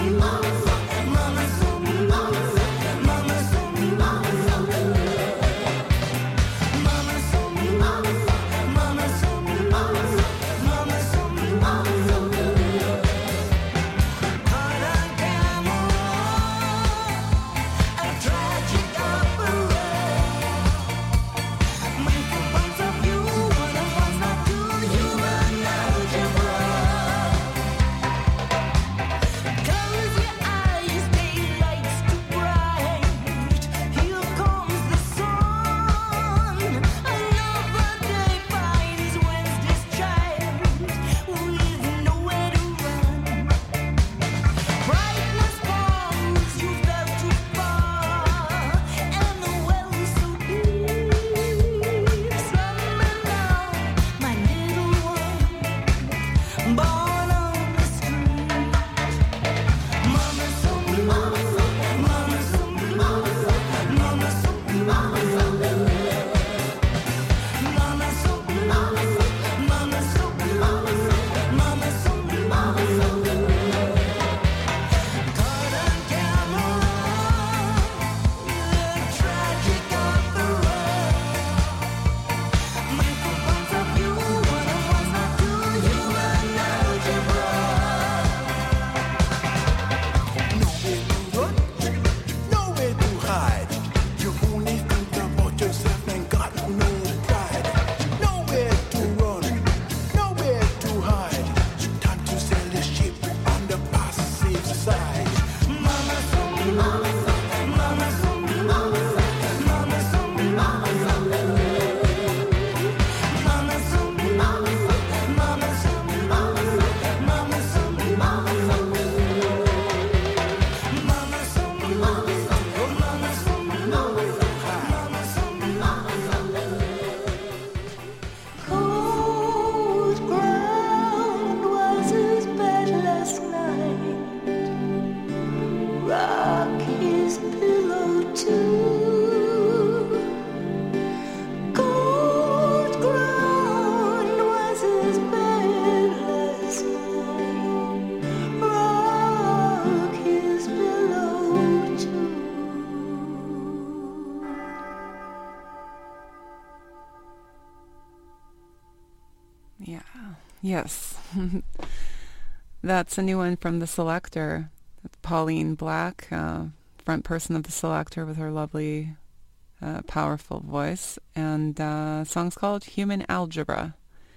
Yes. That's a new one from The Selecter. That's Pauline Black, front person of The Selecter with her lovely, powerful voice. And song's called Human Algebra.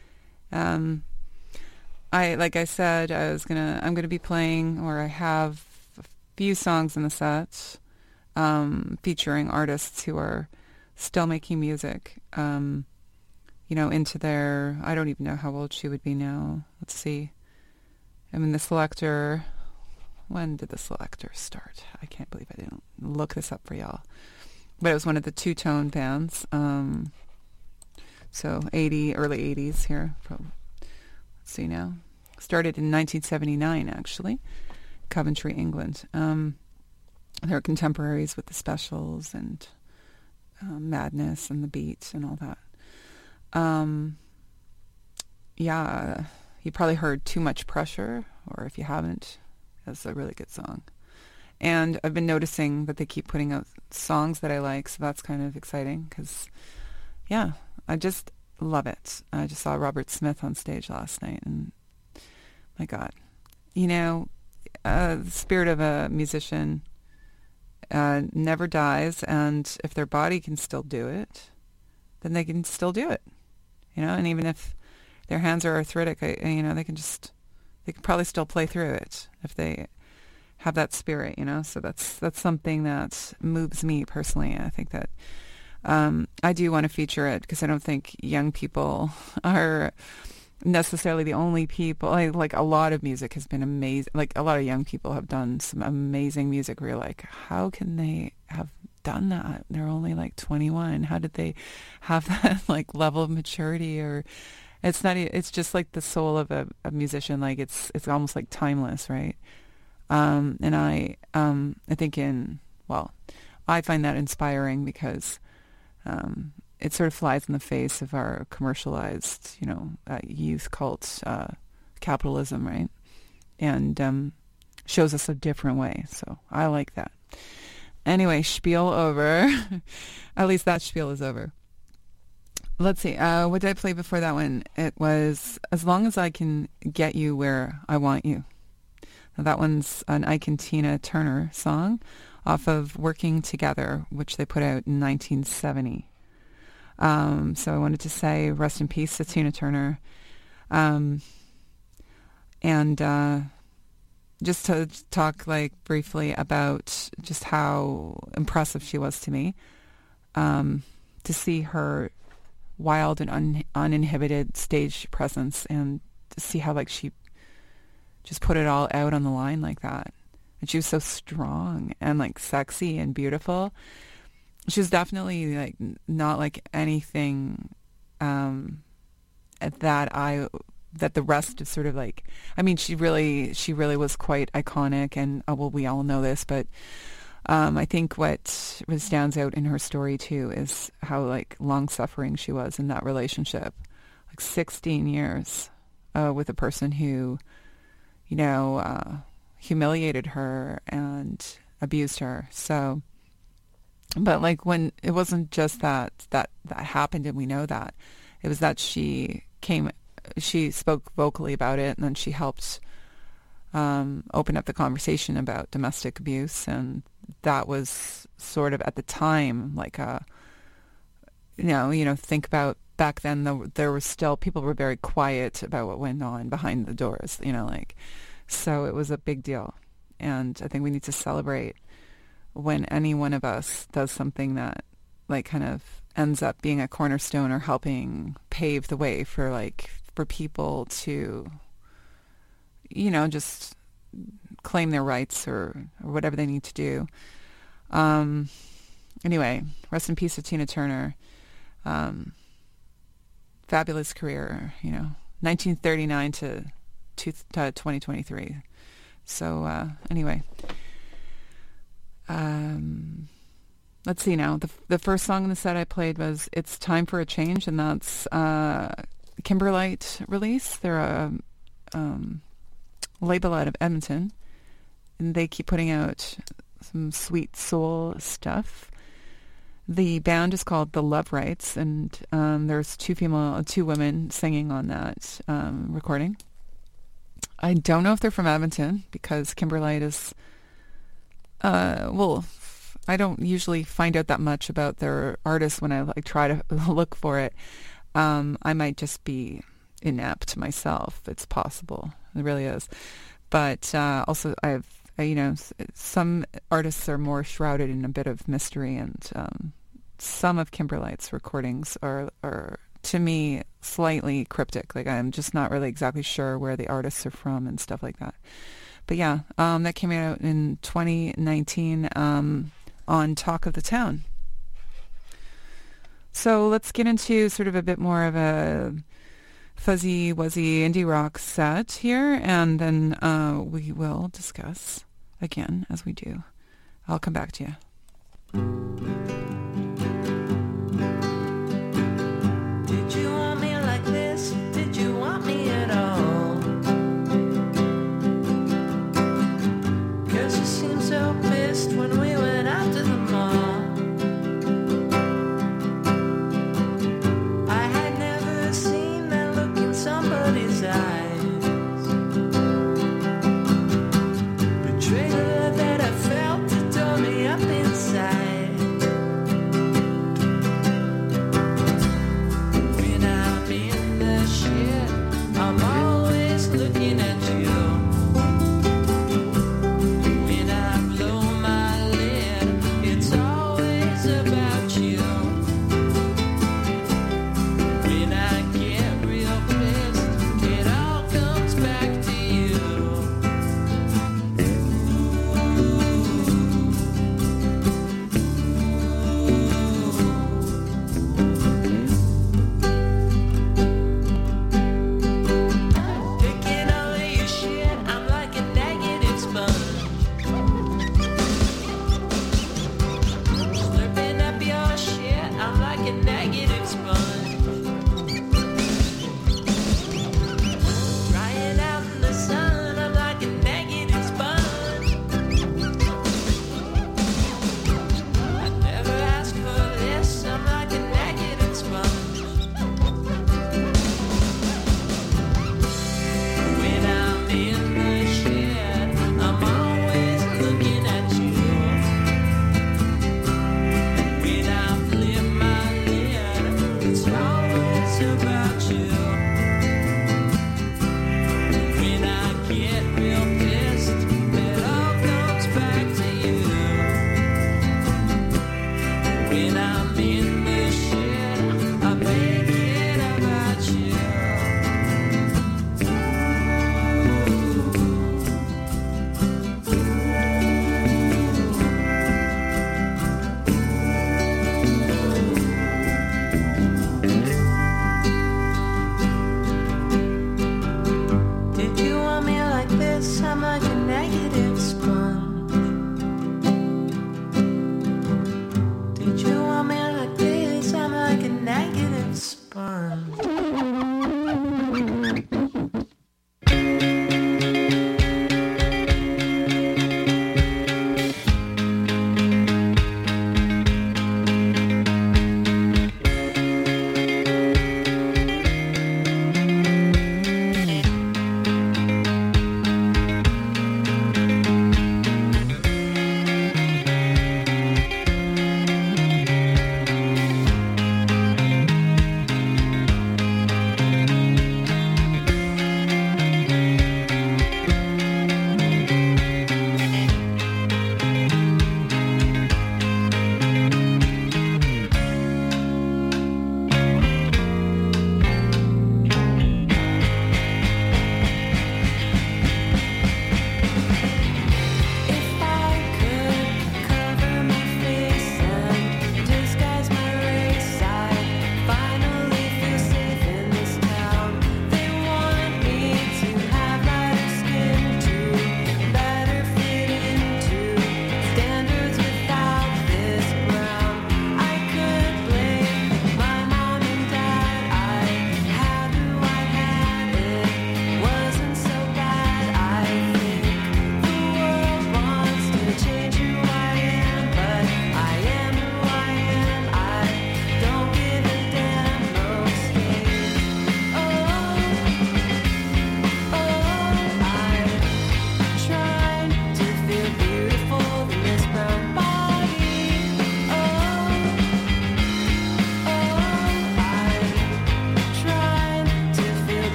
Like I said, I'm gonna be playing, or I have a few songs in the set, featuring artists who are still making music. Into their, I don't even know how old she would be now. Let's see. I mean, The Selecter, when did The Selecter start? I can't believe I didn't look this up for y'all. But it was one of the two-tone bands. So early 80s here. Let's see now. Started in 1979, actually. Coventry, England. They're contemporaries with the Specials and Madness and the Beat and all that. You probably heard Too Much Pressure, or if you haven't, that's a really good song. And I've been noticing that they keep putting out songs that I like, so that's kind of exciting because, I just love it. I just saw Robert Smith on stage last night, and my God, the spirit of a musician never dies, and if their body can still do it, then they can still do it. And even if their hands are arthritic, they can probably still play through it if they have that spirit, So that's something that moves me personally. I think that I do want to feature it because I don't think young people are necessarily the only people. Like a lot of music has been amazing. Like a lot of young people have done some amazing music where you're like, how can they have done that? They're only like 21. How did they have that like level of maturity? Or it's just like the soul of a musician. Like it's almost like timeless, right? And I think I find that inspiring because it sort of flies in the face of our commercialized, youth cult capitalism, right? And shows us a different way. So I like that. Anyway, spiel over. At least that spiel is over. Let's see. What did I play before that one? It was As Long as I Can Get You Where I Want You. Now, that one's an Ike and Tina Turner song off of Working Together, which they put out in 1970. So I wanted to say rest in peace to Tina Turner. And just to talk like briefly about just how impressive she was to me, to see her wild and uninhibited stage presence, and to see how like she just put it all out on the line like that. And she was so strong and like sexy and beautiful. She was definitely like not like anything that the rest is sort of like, I mean, she really was quite iconic, and well, we all know this, but I think what stands out in her story too is how like long suffering she was in that relationship, like 16 years with a person who, humiliated her and abused her. So, but like when it wasn't just that happened, and we know that it was that she spoke vocally about it, and then she helped open up the conversation about domestic abuse, and that was sort of at the time like think about back then. There was still, people were very quiet about what went on behind the doors, so it was a big deal. And I think we need to celebrate when any one of us does something that like kind of ends up being a cornerstone or helping pave the way for people to, just claim their rights or whatever they need to do. Anyway, rest in peace to Tina Turner. Fabulous career, 1939 to 2023. So anyway, let's see now. The first song in the set I played was It's Time for a Change, and that's Kimberlite release. They're a label out of Edmonton, and they keep putting out some sweet soul stuff. The band is called The Love Rights, and there's two women singing on that recording. I don't know if they're from Edmonton, because Kimberlite is, I don't usually find out that much about their artists when I try to look for it. I might just be inept myself. It's possible. It really is. But also some artists are more shrouded in a bit of mystery, and some of Kimberlite's recordings are to me slightly cryptic. Like, I'm just not really exactly sure where the artists are from and stuff like that. But yeah, that came out in 2019 on Talk of the Town. So let's get into sort of a bit more of a fuzzy wuzzy indie rock set here, and then we will discuss again as we do. I'll come back to you. Did you want me like this? Did you want me at all? 'Cause you seemed so pissed when we went out to the mall. I had never seen that look in somebody's eyes. Betrayal that I felt to tore me up inside.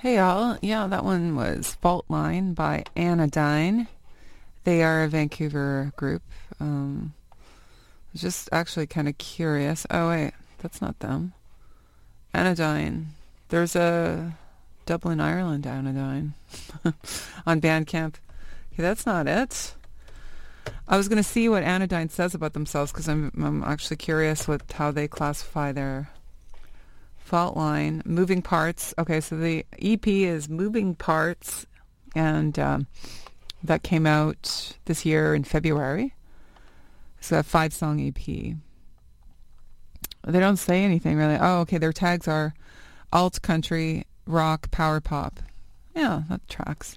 Hey y'all, yeah, that one was Fault Line by Anodyne. They are a Vancouver group. Just actually kind of curious. Oh wait, that's not them. Anodyne. There's a Dublin, Ireland Anodyne on Bandcamp. Okay, that's not it. I was going to see what Anodyne says about themselves because I'm actually curious with how they classify their Fault Line. Moving Parts. Okay, so the EP is Moving Parts, and that came out this year in February. It's a 5-song EP. They don't say anything really. Oh, okay, their tags are alt country, rock, power pop. Yeah, that tracks.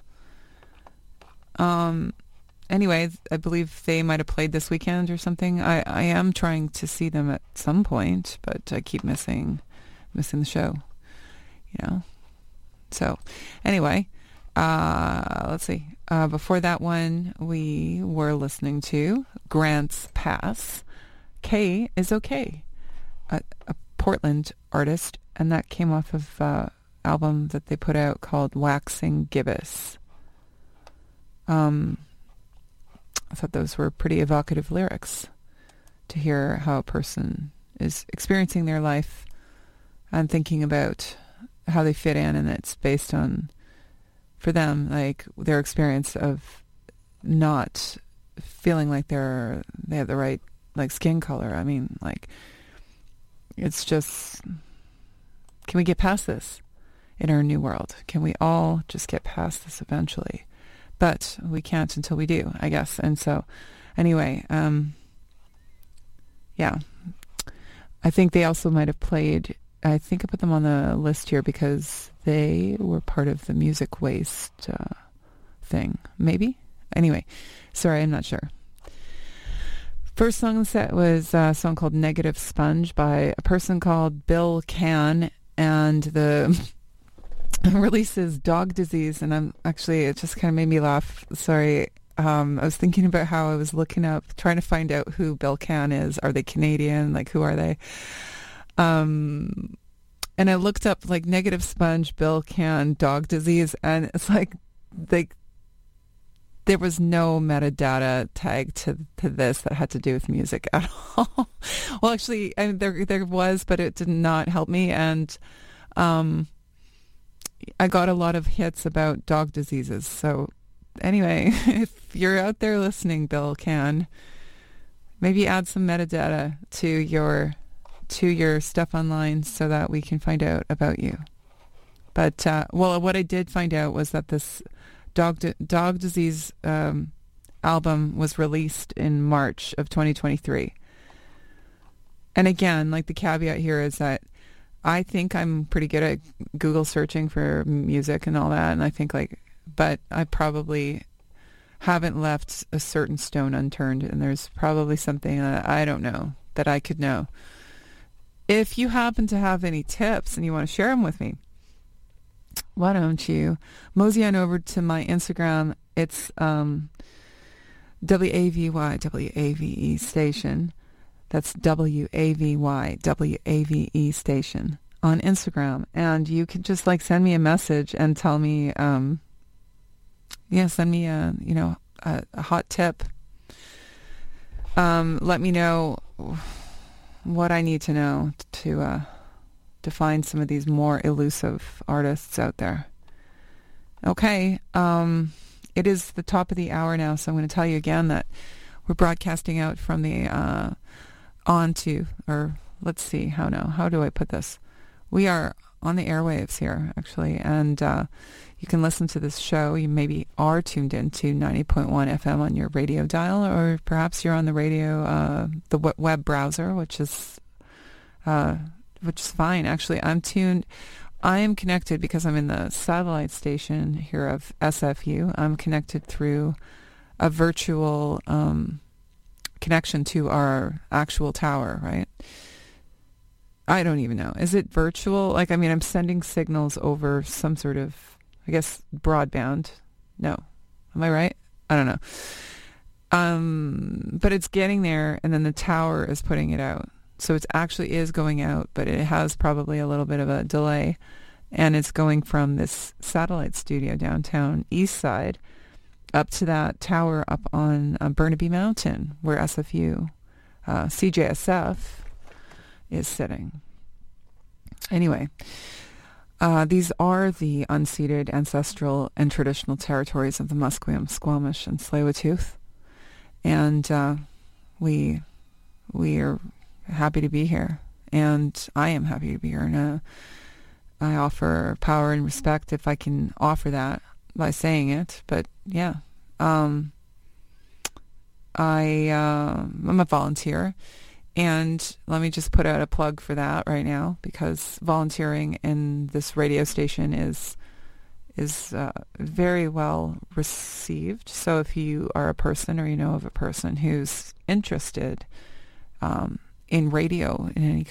Anyway, I believe they might have played this weekend or something. I am trying to see them at some point, but I keep missing the show, you know. So anyway, let's see. Before that one, we were listening to Grant's Pass. K is okay, a Portland artist, and that came off of album that they put out called Waxing Gibbous. I thought those were pretty evocative lyrics to hear how a person is experiencing their life and thinking about how they fit in, and it's based on, for them, like their experience of not feeling like they have the right like skin color. I mean, like, it's just, can we get past this in our new world? Can we all just get past this eventually? But we can't until we do, I guess. And so, anyway, yeah. I think they also might have played, I think I put them on the list here because they were part of the Music Waste thing. Maybe? Anyway, sorry, I'm not sure. First song on the set was a song called Negative Sponge by a person called Bill Can, and the release is Dog Disease, and it just kind of made me laugh. Sorry. I was thinking about how I was looking up, trying to find out who Bill Can is. Are they Canadian? Like, who are they? And I looked up, like, Negative Sponge, Bill Can, Dog Disease, and it's like, there was no metadata tag to this that had to do with music at all. Well, actually, there was, but it did not help me, and I got a lot of hits about dog diseases. So anyway, if you're out there listening, Bill Can, maybe add some metadata to your stuff online so that we can find out about you. But well, what I did find out was that this dog disease album was released in March of 2023. And again, like, the caveat here is that I think I'm pretty good at Google searching for music and all that, and I think, like, but I probably haven't left a certain stone unturned, and there's probably something that I don't know that I could know. If you happen to have any tips and you want to share them with me, why don't you mosey on over to my Instagram? It's WAVE station. That's WAVE station on Instagram. And you can just, like, send me a message and tell me, send me a hot tip. Let me know what I need to know to find some of these more elusive artists out there. Okay. It is the top of the hour now, so I'm going to tell you again that we're broadcasting out from the let's see, how do I put this? We are on the airwaves here, actually, and you can listen to this show. You maybe are tuned in to 90.1 FM on your radio dial, or perhaps you're on the radio, the web browser, which is fine. Actually, I am connected because I'm in the satellite station here of SFU. I'm connected through a virtual connection to our actual tower, right? I don't even know. Is it virtual? Like, I mean, I'm sending signals over some sort of, I guess, broadband. No. Am I right? I don't know. But it's getting there, and then the tower is putting it out. So it actually is going out, but it has probably a little bit of a delay. And it's going from this satellite studio downtown East Side up to that tower up on Burnaby Mountain where SFU, CJSF is sitting. Anyway, these are the unceded ancestral and traditional territories of the Musqueam, Squamish, and Tsleil-Waututh. And we are happy to be here. And I am happy to be here. And I offer power and respect if I can offer that by saying it. But yeah, I'm a volunteer. And let me just put out a plug for that right now, because volunteering in this radio station is very well received. So if you are a person or you know of a person who's interested in radio in any